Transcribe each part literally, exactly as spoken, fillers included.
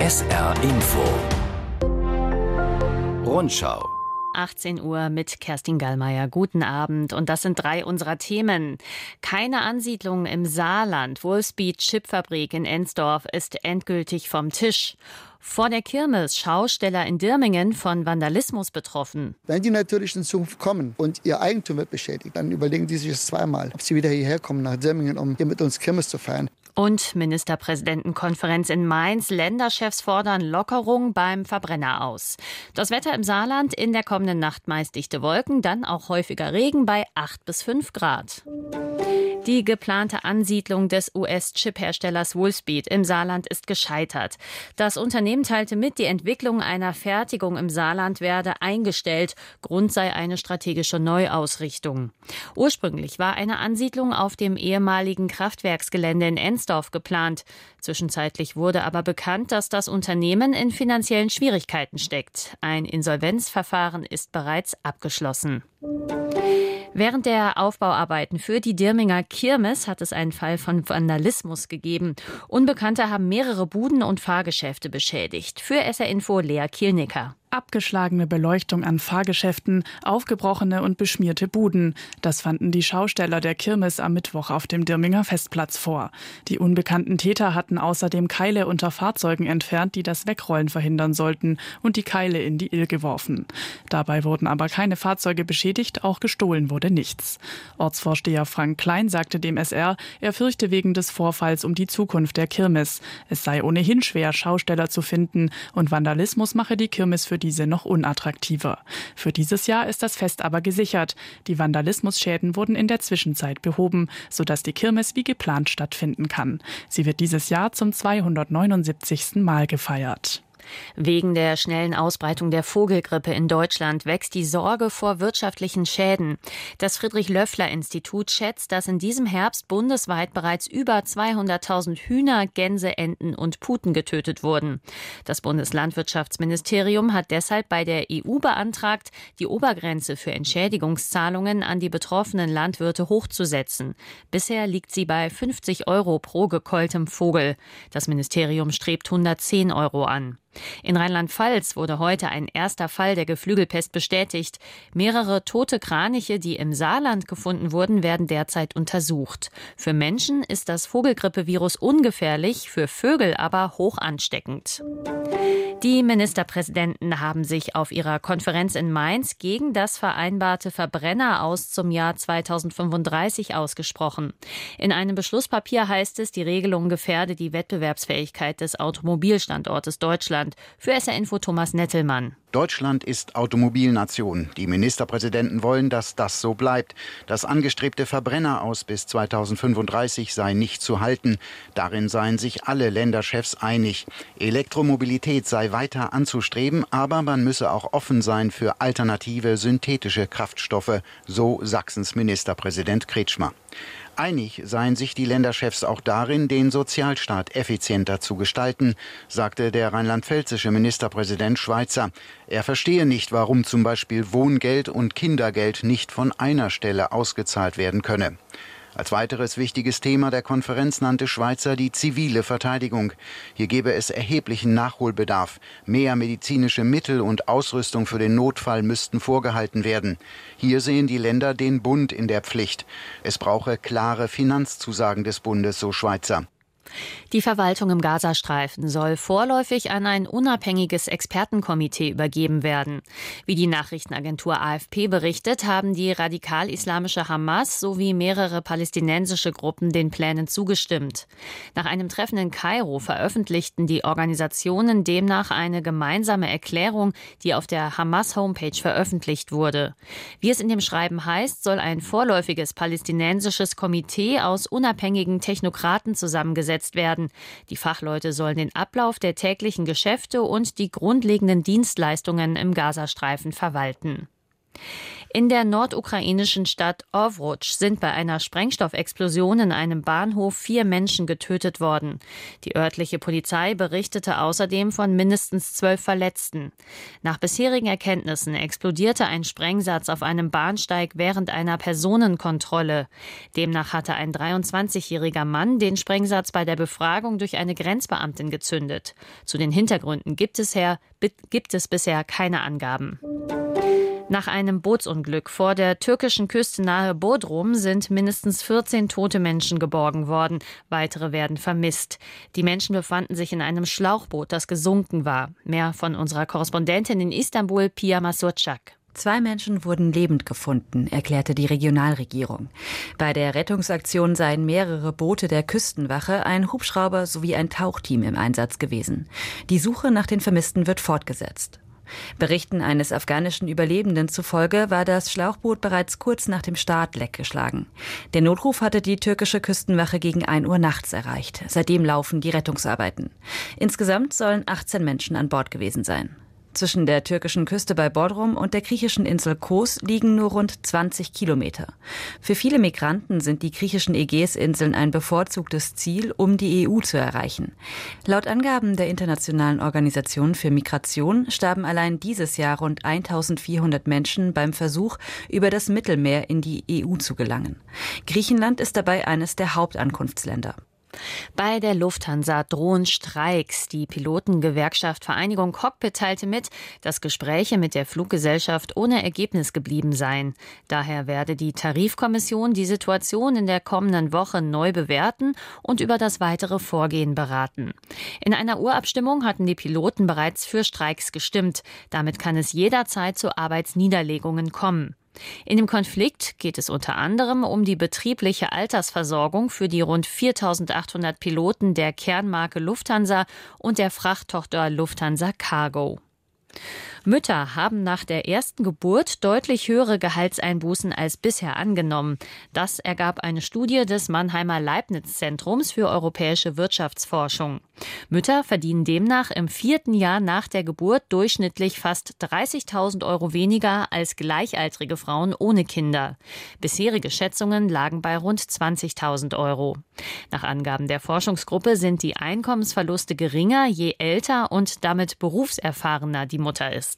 S R Info Rundschau achtzehn Uhr mit Kerstin Gallmeier. Guten Abend. Und das sind drei unserer Themen. Keine Ansiedlung im Saarland. Wolfspeed Chipfabrik in Ensdorf ist endgültig vom Tisch. Vor der Kirmes Schausteller in Dirmingen von Vandalismus betroffen. Wenn die natürlich in Zukunft kommen und ihr Eigentum wird beschädigt, dann überlegen die sich es zweimal, ob sie wieder hierher kommen nach Dirmingen, um hier mit uns Kirmes zu feiern. Und Ministerpräsidentenkonferenz in Mainz. Länderchefs fordern Lockerung beim Verbrenner aus. Das Wetter im Saarland: in der kommenden Nacht meist dichte Wolken, dann auch häufiger Regen bei acht bis fünf Grad. Die geplante Ansiedlung des U S-Chip-Herstellers Wolfspeed im Saarland ist gescheitert. Das Unternehmen teilte mit, die Entwicklung einer Fertigung im Saarland werde eingestellt. Grund sei eine strategische Neuausrichtung. Ursprünglich war eine Ansiedlung auf dem ehemaligen Kraftwerksgelände in Ensdorf geplant. Zwischenzeitlich wurde aber bekannt, dass das Unternehmen in finanziellen Schwierigkeiten steckt. Ein Insolvenzverfahren ist bereits abgeschlossen. Während der Aufbauarbeiten für die Dirminger Kirmes hat es einen Fall von Vandalismus gegeben. Unbekannte haben mehrere Buden und Fahrgeschäfte beschädigt. Für S R Info Lea Kielnicker. Abgeschlagene Beleuchtung an Fahrgeschäften, aufgebrochene und beschmierte Buden. Das fanden die Schausteller der Kirmes am Mittwoch auf dem Dirminger Festplatz vor. Die unbekannten Täter hatten außerdem Keile unter Fahrzeugen entfernt, die das Wegrollen verhindern sollten, und die Keile in die Ill geworfen. Dabei wurden aber keine Fahrzeuge beschädigt, auch gestohlen wurde nichts. Ortsvorsteher Frank Klein sagte dem S R, er fürchte wegen des Vorfalls um die Zukunft der Kirmes. Es sei ohnehin schwer, Schausteller zu finden, und Vandalismus mache die Kirmes für diese noch unattraktiver. Für dieses Jahr ist das Fest aber gesichert. Die Vandalismusschäden wurden in der Zwischenzeit behoben, sodass die Kirmes wie geplant stattfinden kann. Sie wird dieses Jahr zum zweihundertneunundsiebzigsten Mal gefeiert. Wegen der schnellen Ausbreitung der Vogelgrippe in Deutschland wächst die Sorge vor wirtschaftlichen Schäden. Das Friedrich-Löffler-Institut schätzt, dass in diesem Herbst bundesweit bereits über zweihunderttausend Hühner, Gänse, Enten und Puten getötet wurden. Das Bundeslandwirtschaftsministerium hat deshalb bei der E U beantragt, die Obergrenze für Entschädigungszahlungen an die betroffenen Landwirte hochzusetzen. Bisher liegt sie bei fünfzig Euro pro gekeultem Vogel. Das Ministerium strebt hundertzehn Euro an. In Rheinland-Pfalz wurde heute ein erster Fall der Geflügelpest bestätigt. Mehrere tote Kraniche, die im Saarland gefunden wurden, werden derzeit untersucht. Für Menschen ist das Vogelgrippevirus ungefährlich, für Vögel aber hoch ansteckend. Die Ministerpräsidenten haben sich auf ihrer Konferenz in Mainz gegen das vereinbarte Verbrenneraus zum Jahr zweitausendfünfunddreißig ausgesprochen. In einem Beschlusspapier heißt es, die Regelung gefährde die Wettbewerbsfähigkeit des Automobilstandortes Deutschland. Für S R Info Thomas Nettelmann. Deutschland ist Automobilnation. Die Ministerpräsidenten wollen, dass das so bleibt. Das angestrebte Verbrenneraus bis zweitausendfünfunddreißig sei nicht zu halten. Darin seien sich alle Länderchefs einig. Elektromobilität sei weiter anzustreben, aber man müsse auch offen sein für alternative synthetische Kraftstoffe, so Sachsens Ministerpräsident Kretschmer. Einig seien sich die Länderchefs auch darin, den Sozialstaat effizienter zu gestalten, sagte der rheinland-pfälzische Ministerpräsident Schweizer. Er verstehe nicht, warum zum Beispiel Wohngeld und Kindergeld nicht von einer Stelle ausgezahlt werden könne. Als weiteres wichtiges Thema der Konferenz nannte Schweizer die zivile Verteidigung. Hier gebe es erheblichen Nachholbedarf. Mehr medizinische Mittel und Ausrüstung für den Notfall müssten vorgehalten werden. Hier sehen die Länder den Bund in der Pflicht. Es brauche klare Finanzzusagen des Bundes, so Schweizer. Die Verwaltung im Gazastreifen soll vorläufig an ein unabhängiges Expertenkomitee übergeben werden. Wie die Nachrichtenagentur A F P berichtet, haben die radikal-islamische Hamas sowie mehrere palästinensische Gruppen den Plänen zugestimmt. Nach einem Treffen in Kairo veröffentlichten die Organisationen demnach eine gemeinsame Erklärung, die auf der Hamas-Homepage veröffentlicht wurde. Wie es in dem Schreiben heißt, soll ein vorläufiges palästinensisches Komitee aus unabhängigen Technokraten zusammengesetzt werden. Die Fachleute sollen den Ablauf der täglichen Geschäfte und die grundlegenden Dienstleistungen im Gazastreifen verwalten. In der nordukrainischen Stadt Ovruch sind bei einer Sprengstoffexplosion in einem Bahnhof vier Menschen getötet worden. Die örtliche Polizei berichtete außerdem von mindestens zwölf Verletzten. Nach bisherigen Erkenntnissen explodierte ein Sprengsatz auf einem Bahnsteig während einer Personenkontrolle. Demnach hatte ein dreiundzwanzigjähriger Mann den Sprengsatz bei der Befragung durch eine Grenzbeamtin gezündet. Zu den Hintergründen gibt es, her, gibt es bisher keine Angaben. Nach einem Bootsunglück vor der türkischen Küste nahe Bodrum sind mindestens vierzehn tote Menschen geborgen worden. Weitere werden vermisst. Die Menschen befanden sich in einem Schlauchboot, das gesunken war. Mehr von unserer Korrespondentin in Istanbul, Pia Masurczak. Zwei Menschen wurden lebend gefunden, erklärte die Regionalregierung. Bei der Rettungsaktion seien mehrere Boote der Küstenwache, ein Hubschrauber sowie ein Tauchteam im Einsatz gewesen. Die Suche nach den Vermissten wird fortgesetzt. Berichten eines afghanischen Überlebenden zufolge war das Schlauchboot bereits kurz nach dem Start leckgeschlagen. Der Notruf hatte die türkische Küstenwache gegen ein Uhr nachts erreicht. Seitdem laufen die Rettungsarbeiten. Insgesamt sollen achtzehn Menschen an Bord gewesen sein. Zwischen der türkischen Küste bei Bodrum und der griechischen Insel Kos liegen nur rund zwanzig Kilometer. Für viele Migranten sind die griechischen Ägäisinseln ein bevorzugtes Ziel, um die E U zu erreichen. Laut Angaben der Internationalen Organisation für Migration starben allein dieses Jahr rund eintausendvierhundert Menschen beim Versuch, über das Mittelmeer in die E U zu gelangen. Griechenland ist dabei eines der Hauptankunftsländer. Bei der Lufthansa drohen Streiks. Die Pilotengewerkschaft Vereinigung Cockpit teilte mit, dass Gespräche mit der Fluggesellschaft ohne Ergebnis geblieben seien. Daher werde die Tarifkommission die Situation in der kommenden Woche neu bewerten und über das weitere Vorgehen beraten. In einer Urabstimmung hatten die Piloten bereits für Streiks gestimmt. Damit kann es jederzeit zu Arbeitsniederlegungen kommen. In dem Konflikt geht es unter anderem um die betriebliche Altersversorgung für die rund viertausendachthundert Piloten der Kernmarke Lufthansa und der Frachttochter Lufthansa Cargo. Mütter haben nach der ersten Geburt deutlich höhere Gehaltseinbußen als bisher angenommen. Das ergab eine Studie des Mannheimer Leibniz-Zentrums für europäische Wirtschaftsforschung. Mütter verdienen demnach im vierten Jahr nach der Geburt durchschnittlich fast dreißigtausend Euro weniger als gleichaltrige Frauen ohne Kinder. Bisherige Schätzungen lagen bei rund zwanzigtausend Euro. Nach Angaben der Forschungsgruppe sind die Einkommensverluste geringer, je älter und damit berufserfahrener die Mutter ist.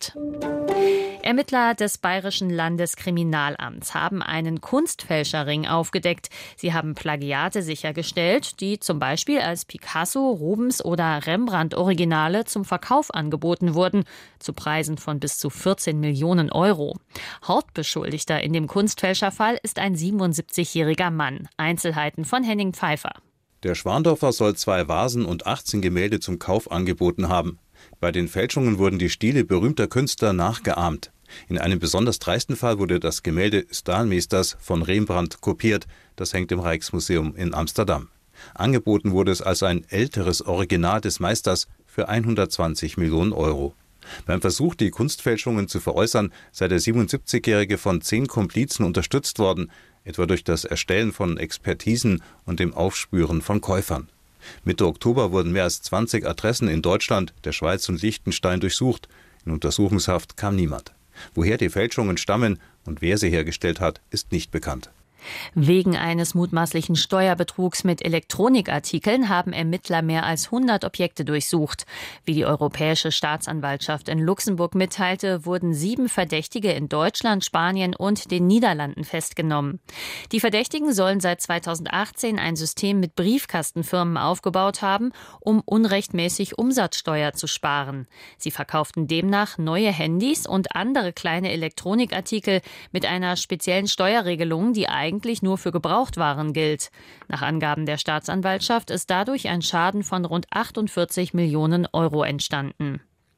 Ermittler des Bayerischen Landeskriminalamts haben einen Kunstfälscherring aufgedeckt. Sie haben Plagiate sichergestellt, die zum Beispiel als Picasso, Rubens oder Rembrandt-Originale zum Verkauf angeboten wurden, zu Preisen von bis zu vierzehn Millionen Euro. Hauptbeschuldigter in dem Kunstfälscherfall ist ein siebenundsiebzigjähriger Mann. Einzelheiten von Henning Pfeiffer. Der Schwandorfer soll zwei Vasen und achtzehn Gemälde zum Kauf angeboten haben. Bei den Fälschungen wurden die Stile berühmter Künstler nachgeahmt. In einem besonders dreisten Fall wurde das Gemälde Staalmeesters von Rembrandt kopiert. Das hängt im Rijksmuseum in Amsterdam. Angeboten wurde es als ein älteres Original des Meisters für hundertzwanzig Millionen Euro. Beim Versuch, die Kunstfälschungen zu veräußern, sei der siebenundsiebzigjährige von zehn Komplizen unterstützt worden, etwa durch das Erstellen von Expertisen und dem Aufspüren von Käufern. Mitte Oktober wurden mehr als zwanzig Adressen in Deutschland, der Schweiz und Liechtenstein durchsucht. In Untersuchungshaft kam niemand. Woher die Fälschungen stammen und wer sie hergestellt hat, ist nicht bekannt. Wegen eines mutmaßlichen Steuerbetrugs mit Elektronikartikeln haben Ermittler mehr als hundert Objekte durchsucht. Wie die Europäische Staatsanwaltschaft in Luxemburg mitteilte, wurden sieben Verdächtige in Deutschland, Spanien und den Niederlanden festgenommen. Die Verdächtigen sollen seit zweitausendachtzehn ein System mit Briefkastenfirmen aufgebaut haben, um unrechtmäßig Umsatzsteuer zu sparen. Sie verkauften demnach neue Handys und andere kleine Elektronikartikel mit einer speziellen Steuerregelung, die eigentlich eigentlich nur für Gebrauchtwaren gilt. Nach Angaben der Staatsanwaltschaft ist dadurch ein Schaden von rund achtundvierzig Millionen Euro entstanden.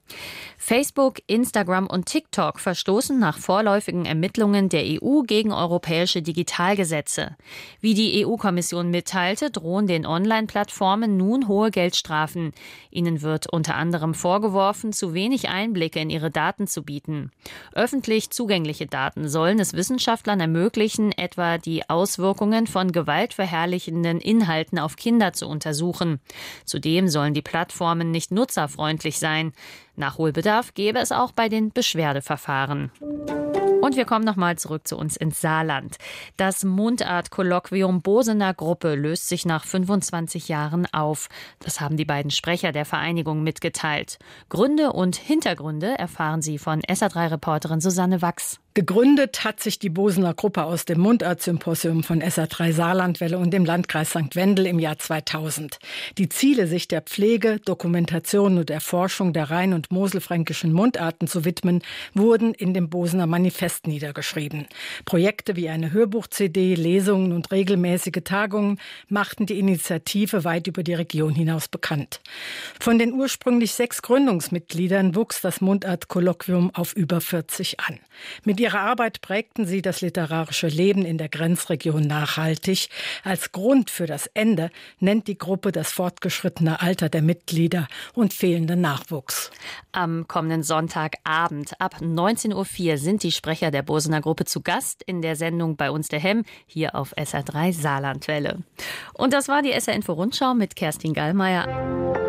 Facebook, Instagram und TikTok verstoßen nach vorläufigen Ermittlungen der E U gegen europäische Digitalgesetze. Wie die E U-Kommission mitteilte, drohen den Online-Plattformen nun hohe Geldstrafen. Ihnen wird unter anderem vorgeworfen, zu wenig Einblicke in ihre Daten zu bieten. Öffentlich zugängliche Daten sollen es Wissenschaftlern ermöglichen, etwa die Auswirkungen von gewaltverherrlichenden Inhalten auf Kinder zu untersuchen. Zudem sollen die Plattformen nicht nutzerfreundlich sein. Nachholbedarf gäbe es auch bei den Beschwerdeverfahren. Und wir kommen nochmal zurück zu uns ins Saarland. Das Mundart-Kolloquium Bosener Gruppe löst sich nach fünfundzwanzig Jahren auf. Das haben die beiden Sprecher der Vereinigung mitgeteilt. Gründe und Hintergründe erfahren Sie von S A drei Reporterin Susanne Wachs. Gegründet hat sich die Bosener Gruppe aus dem Mundart-Symposium von S A drei Saarlandwelle und dem Landkreis Sankt Wendel im Jahr zweitausend. Die Ziele, sich der Pflege, Dokumentation und Erforschung der rhein- und moselfränkischen Mundarten zu widmen, wurden in dem Bosener Manifest niedergeschrieben. Projekte wie eine Hörbuch-C D, Lesungen und regelmäßige Tagungen machten die Initiative weit über die Region hinaus bekannt. Von den ursprünglich sechs Gründungsmitgliedern wuchs das Mundart-Kolloquium auf über vierzig an. Mit ihrer Arbeit prägten sie das literarische Leben in der Grenzregion nachhaltig. Als Grund für das Ende nennt die Gruppe das fortgeschrittene Alter der Mitglieder und fehlenden Nachwuchs. Am kommenden Sonntagabend ab neunzehn Uhr vier sind die Sprecher der Bosener Gruppe zu Gast in der Sendung Bei uns der Hemm hier auf S A drei Saarlandwelle. Und das war die S R Info Rundschau mit Kerstin Gallmeier.